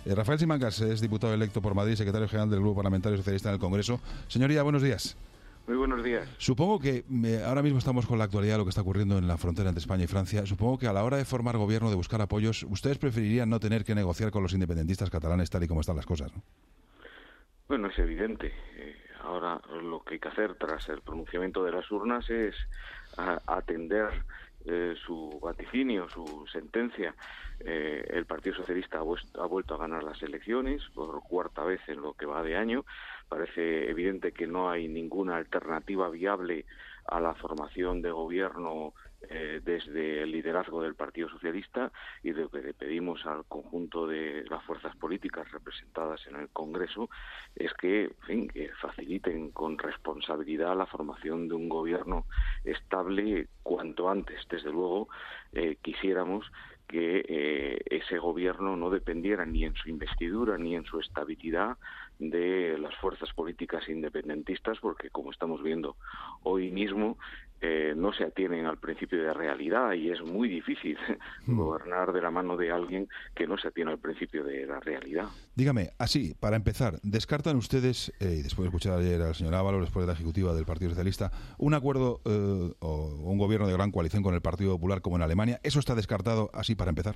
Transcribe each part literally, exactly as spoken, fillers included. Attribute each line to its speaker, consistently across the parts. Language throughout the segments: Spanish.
Speaker 1: Eh, Rafael Simancas es diputado electo por Madrid, secretario general del Grupo Parlamentario Socialista en el Congreso. Señoría, buenos días.
Speaker 2: Muy buenos días.
Speaker 1: Supongo que eh, ahora mismo estamos con la actualidad, lo que está ocurriendo en la frontera entre España y Francia. Supongo que a la hora de formar gobierno, de buscar apoyos, ustedes preferirían no tener que negociar con los independentistas catalanes tal y como están las cosas, ¿no?
Speaker 2: Bueno, es evidente. Eh, ahora lo que hay que hacer tras el pronunciamiento de las urnas es a, atender eh, su vaticinio, su sentencia. Eh, el Partido Socialista ha, vuest- ha vuelto a ganar las elecciones por cuarta vez en lo que va de año. Parece evidente que no hay ninguna alternativa viable a la formación de gobierno eh, desde el liderazgo del Partido Socialista, y lo que le pedimos al conjunto de las fuerzas políticas representadas en el Congreso es que, en fin, que faciliten con responsabilidad la formación de un gobierno estable cuanto antes. Desde luego, eh, quisiéramos que eh, ese gobierno no dependiera ni en su investidura ni en su estabilidad de las fuerzas políticas independentistas, porque, como estamos viendo hoy mismo, eh, no se atienen al principio de realidad, y es muy difícil mm. gobernar de la mano de alguien que no se atiene al principio de la realidad.
Speaker 1: Dígame, así, para empezar, ¿descartan ustedes, eh, y después de escuchar ayer al señor Ábalos, después de la ejecutiva del Partido Socialista, un acuerdo eh, o un gobierno de gran coalición con el Partido Popular como en Alemania? ¿Eso está descartado así para empezar?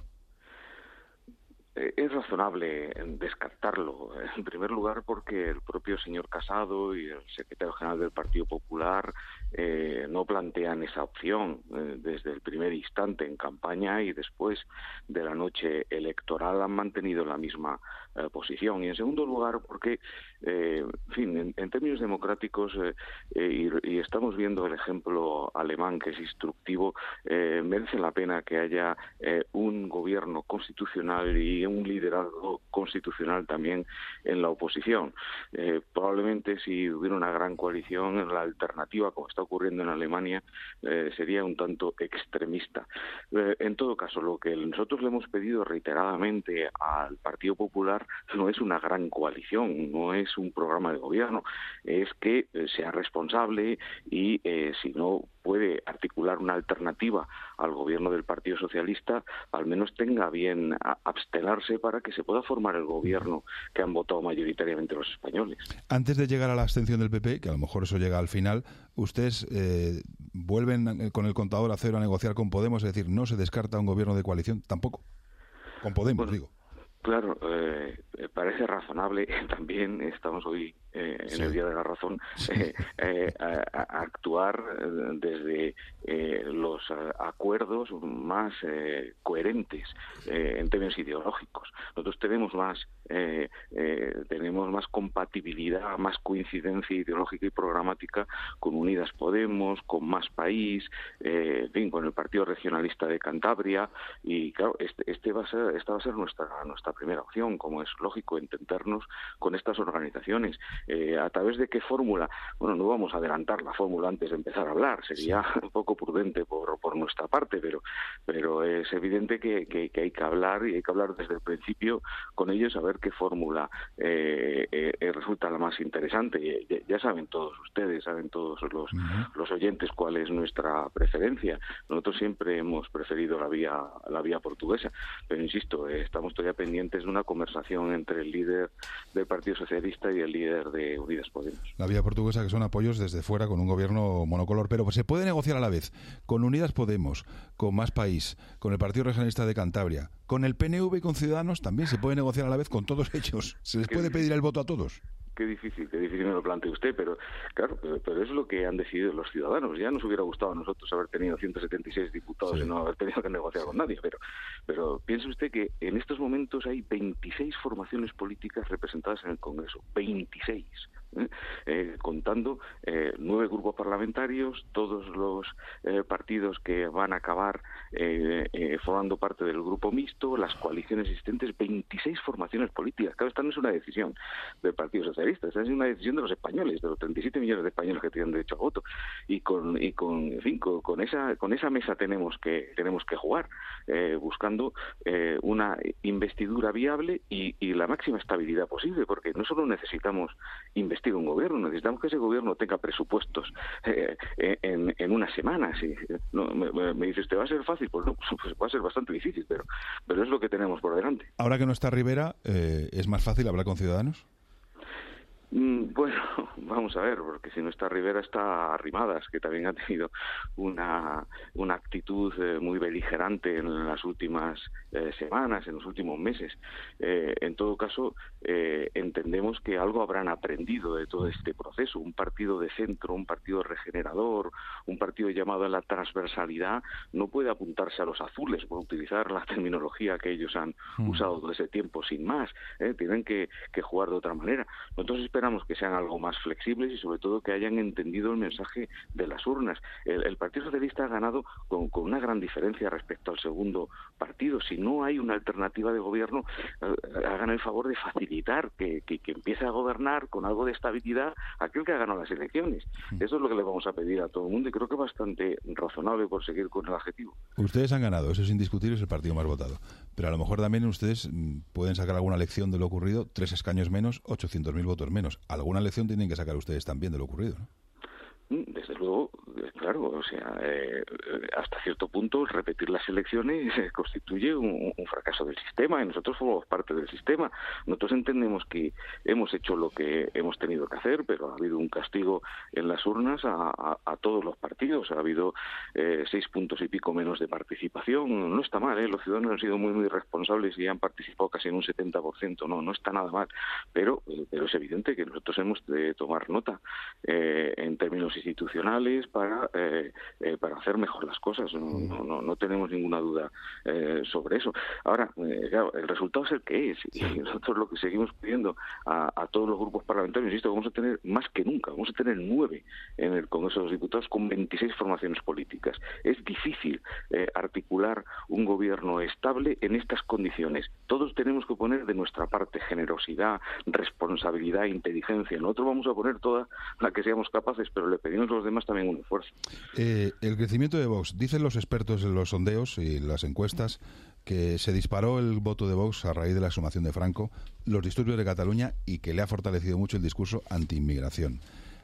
Speaker 2: Es razonable descartarlo, en primer lugar porque el propio señor Casado y el secretario general del Partido Popular eh, no plantean esa opción eh, desde el primer instante en campaña, y después de la noche electoral han mantenido la misma eh, posición. Y en segundo lugar porque, eh, en fin, en, en términos democráticos, eh, eh, y, y estamos viendo el ejemplo alemán, que es instructivo, eh, merece la pena que haya eh, un gobierno constitucional y un liderazgo constitucional también en la oposición. Eh, probablemente si hubiera una gran coalición, la alternativa, como está ocurriendo en Alemania, eh, sería un tanto extremista. Eh, en todo caso, lo que nosotros le hemos pedido reiteradamente al Partido Popular no es una gran coalición, no es un programa de gobierno, es que eh, sea responsable y, eh, si no puede articular una alternativa al gobierno del Partido Socialista, al menos tenga bien a abstenerse para que se pueda formar el gobierno que han votado mayoritariamente los españoles.
Speaker 1: Antes de llegar a la abstención del P P, que a lo mejor eso llega al final, ustedes eh, vuelven con el contador a cero a negociar con Podemos, es decir, no se descarta un gobierno de coalición tampoco, con Podemos, bueno, digo.
Speaker 2: Claro, eh, parece razonable. También estamos hoy eh, en sí. el Día de la Razón, sí. eh, eh, a, a actuar desde eh, los acuerdos más eh, coherentes eh, en términos ideológicos. Nosotros tenemos más eh, eh, tenemos más compatibilidad, más coincidencia ideológica y programática con Unidas Podemos, con Más País, eh, en fin, con el Partido Regionalista de Cantabria, y claro, este, este va a ser, esta va a ser nuestra nuestra primera opción, como es lógico, entendernos con estas organizaciones. Eh, ¿A través de qué fórmula? Bueno, no vamos a adelantar la fórmula antes de empezar a hablar, sería sí. un poco prudente por, por nuestra parte, pero pero es evidente que, que, que hay que hablar, y hay que hablar desde el principio con ellos, a ver qué fórmula eh, eh, resulta la más interesante. Ya, ya saben todos ustedes, saben todos los, uh-huh. los oyentes cuál es nuestra preferencia. Nosotros siempre hemos preferido la vía, la vía portuguesa, pero insisto, eh, estamos todavía pendientes de una conversación entre el líder del Partido Socialista y el líder de Unidas Podemos.
Speaker 1: La vía portuguesa, que son apoyos desde fuera con un gobierno monocolor, pero se puede negociar a la vez con Unidas Podemos, con Más País, con el Partido Regionalista de Cantabria, con el P N V y con Ciudadanos. También se puede negociar a la vez con todos ellos. ¿Se les puede pedir el voto a todos?
Speaker 2: Qué difícil, qué difícil me lo plantea usted, pero claro, pero, pero es lo que han decidido los ciudadanos. Ya nos hubiera gustado a nosotros haber tenido ciento setenta y seis diputados sí. y no haber tenido que negociar con nadie, pero pero piense usted que en estos momentos hay veintiséis formaciones políticas representadas en el Congreso, veintiséis. ¿eh? Eh, contando eh, nueve grupos parlamentarios, todos los eh, partidos que van a acabar eh, eh, formando parte del grupo mixto, las coaliciones existentes, veintiséis formaciones políticas. Claro, esta no es una decisión del Partido Socialista, esta es una decisión de los españoles, de los treinta y siete millones de españoles que tienen derecho a voto, y con y con en fin, con, con esa con esa mesa tenemos que tenemos que jugar, eh, buscando eh, una investidura viable y, y la máxima estabilidad posible, porque no solo necesitamos investidura investigue un gobierno, necesitamos que ese gobierno tenga presupuestos eh, en, en una semana. ¿Sí? No, me, me dice usted, ¿va a ser fácil? Pues no, pues va a ser bastante difícil, pero, pero es lo que tenemos por delante.
Speaker 1: Ahora que no está Rivera, eh, ¿es más fácil hablar con Ciudadanos?
Speaker 2: Bueno, vamos a ver, porque si no está Rivera está Arrimadas, que también ha tenido una, una actitud eh, muy beligerante en las últimas eh, semanas, en los últimos meses. Eh, en todo caso, eh, entendemos que algo habrán aprendido de todo este proceso. Un partido de centro, un partido regenerador, un partido llamado a la transversalidad, no puede apuntarse a los azules, por utilizar la terminología que ellos han mm. usado todo ese tiempo, sin más. ¿eh? Tienen que, que jugar de otra manera. Nosotros esperamos que sean algo más flexibles y sobre todo que hayan entendido el mensaje de las urnas. El, el Partido Socialista ha ganado con, con una gran diferencia respecto al segundo partido. Si no hay una alternativa de gobierno, eh, hagan el favor de facilitar que, que, que empiece a gobernar con algo de estabilidad aquel que ha ganado las elecciones. Eso es lo que le vamos a pedir a todo el mundo y creo que es bastante razonable por seguir con el adjetivo.
Speaker 1: Ustedes han ganado, eso es indiscutible, es el partido más votado. Pero a lo mejor también ustedes pueden sacar alguna lección de lo ocurrido, tres escaños menos, ochocientos mil votos menos. Alguna lección tienen que sacar ustedes también de lo ocurrido, ¿no?
Speaker 2: Desde luego, claro, o sea, eh, hasta cierto punto repetir las elecciones eh, constituye un, un fracaso del sistema y nosotros somos parte del sistema. Nosotros entendemos que hemos hecho lo que hemos tenido que hacer, pero ha habido un castigo en las urnas a, a, a todos los partidos. Ha habido eh, seis puntos y pico menos de participación. No está mal, ¿eh? Los ciudadanos han sido muy, muy responsables y han participado casi en un setenta por ciento. No, no está nada mal, pero, pero es evidente que nosotros hemos de tomar nota eh, en términos institucionales para eh, eh, para hacer mejor las cosas. No, no, no tenemos ninguna duda eh, sobre eso. Ahora, eh, claro, el resultado es el que es y nosotros lo que seguimos pidiendo a, a todos los grupos parlamentarios, insisto, vamos a tener más que nunca, vamos a tener nueve en el Congreso de los Diputados con veintiséis formaciones políticas. Es difícil eh, articular un gobierno estable en estas condiciones. Todos tenemos que poner de nuestra parte generosidad, responsabilidad, inteligencia. Nosotros vamos a poner toda la que seamos capaces, pero le pedimos a los demás también un esfuerzo.
Speaker 1: Eh, el crecimiento de Vox, dicen los expertos en los sondeos y las encuestas que se disparó el voto de Vox a raíz de la exhumación de Franco, los disturbios de Cataluña y que le ha fortalecido mucho el discurso anti-inmigración.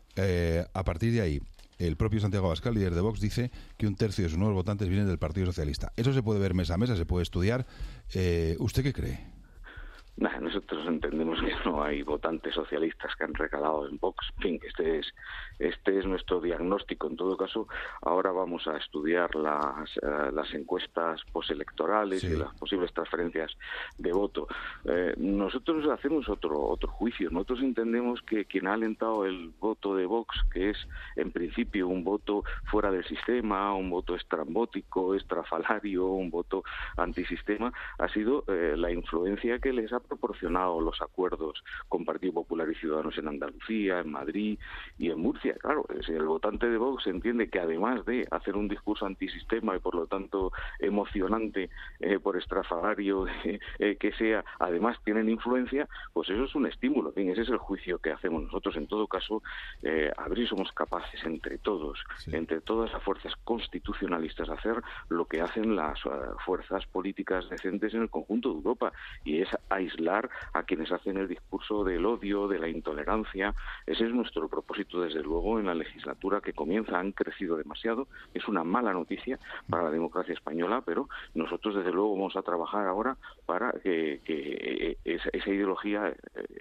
Speaker 1: Eh, a partir de ahí, el propio Santiago Abascal, líder de Vox, dice que un tercio de sus nuevos votantes vienen del Partido Socialista. Eso se puede ver mesa a mesa, se puede estudiar. Eh, ¿Usted qué cree?
Speaker 2: Nah, nosotros entendemos que no hay votantes socialistas que han recalado en Vox. En fin, este es este es nuestro diagnóstico. En todo caso, ahora vamos a estudiar las, uh, las encuestas postelectorales sí. y las posibles transferencias de voto. Eh, nosotros hacemos otro otro juicio. Nosotros entendemos que quien ha alentado el voto de Vox, que es en principio un voto fuera del sistema, un voto estrambótico, estrafalario, un voto antisistema, ha sido eh, la influencia que les ha proporcionado los acuerdos con Partido Popular y Ciudadanos en Andalucía, en Madrid y en Murcia. Claro, si el votante de Vox entiende que además de hacer un discurso antisistema y por lo tanto emocionante eh, por estrafalario eh, eh, que sea, además tienen influencia, pues eso es un estímulo. En fin, ese es el juicio que hacemos nosotros. En todo caso, eh, a ver si somos capaces entre todos, sí. entre todas las fuerzas constitucionalistas, hacer lo que hacen las uh, fuerzas políticas decentes en el conjunto de Europa, y es aislar a quienes hacen el discurso del odio, de la intolerancia. Ese es nuestro propósito, desde luego, en la legislatura que comienza. Han crecido demasiado, es una mala noticia para la democracia española, pero nosotros, desde luego, vamos a trabajar ahora para que, que esa, esa ideología,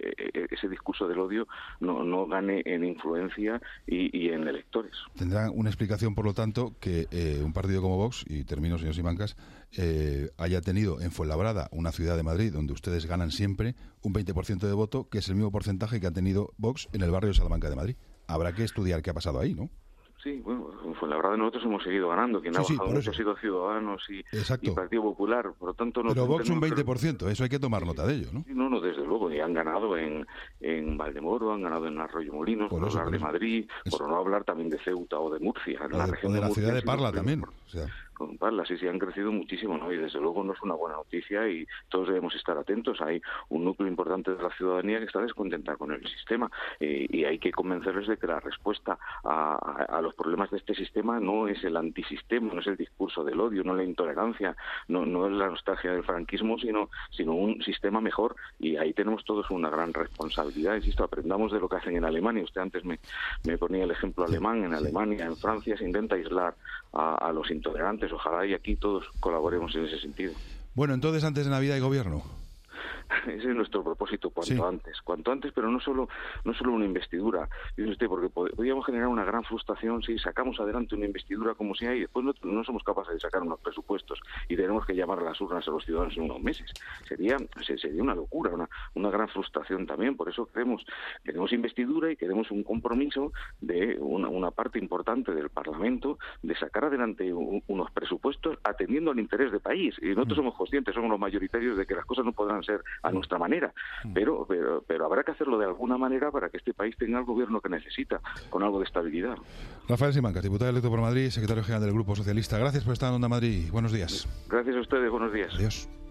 Speaker 2: ese discurso del odio, no, no gane en influencia y, y en electores.
Speaker 1: Tendrá una explicación, por lo tanto, que eh, un partido como Vox, y termino, señor Simancas, eh, haya tenido en Fuenlabrada, una ciudad de Madrid donde ustedes ganan siempre, un veinte por ciento de voto, que es el mismo porcentaje que ha tenido Vox en el barrio de Salamanca de Madrid. Habrá que estudiar qué ha pasado ahí, ¿no?
Speaker 2: Sí, bueno, en Fuenlabrada nosotros hemos seguido ganando. Quien
Speaker 1: sí,
Speaker 2: ha
Speaker 1: sí,
Speaker 2: bajado mucho ha sido Ciudadanos y, y Partido Popular. Por lo tanto,
Speaker 1: pero Vox un veinte por ciento, eso hay que tomar nota de ello, ¿no?
Speaker 2: No, no, desde luego. Y han ganado en, en Valdemoro, han ganado en Arroyo Molinos, por, por eso, hablar por de Madrid, eso. Por no hablar también de Ceuta o de Murcia. En
Speaker 1: o,
Speaker 2: la
Speaker 1: de,
Speaker 2: región
Speaker 1: o de la
Speaker 2: de
Speaker 1: ciudad de Parla también. O sea.
Speaker 2: ¿vale? Así sí han crecido muchísimo, ¿no? Y desde luego no es una buena noticia y todos debemos estar atentos. Hay un núcleo importante de la ciudadanía que está descontenta con el sistema eh, y hay que convencerles de que la respuesta a, a, a los problemas de este sistema no es el antisistema, no es el discurso del odio, no la intolerancia, no, no es la nostalgia del franquismo, sino, sino un sistema mejor, y ahí tenemos todos una gran responsabilidad. Insisto, aprendamos de lo que hacen en Alemania. Usted antes me, me ponía el ejemplo alemán. En Alemania, en Francia se intenta aislar a, a los intolerantes. Ojalá y aquí todos colaboremos en ese sentido.
Speaker 1: Bueno, entonces antes de Navidad hay gobierno.
Speaker 2: Ese es nuestro propósito, cuanto
Speaker 1: sí.
Speaker 2: antes, cuanto antes, pero no solo no solo una investidura, dice usted, porque podríamos generar una gran frustración si sacamos adelante una investidura como si hay, y después no, no somos capaces de sacar unos presupuestos y tenemos que llamar a las urnas a los ciudadanos en unos meses. Sería sería una locura, una, una gran frustración también. Por eso queremos, queremos investidura y queremos un compromiso de una, una parte importante del Parlamento de sacar adelante un, unos presupuestos atendiendo al interés del país. Y nosotros somos conscientes, somos los mayoritarios, de que las cosas no podrán ser a nuestra manera, pero, pero pero habrá que hacerlo de alguna manera para que este país tenga el gobierno que necesita, con algo de estabilidad.
Speaker 1: Rafael Simancas, diputado electo por Madrid, secretario general del Grupo Socialista. Gracias por estar en Onda Madrid. Buenos días.
Speaker 2: Gracias a ustedes, buenos días.
Speaker 1: Adiós.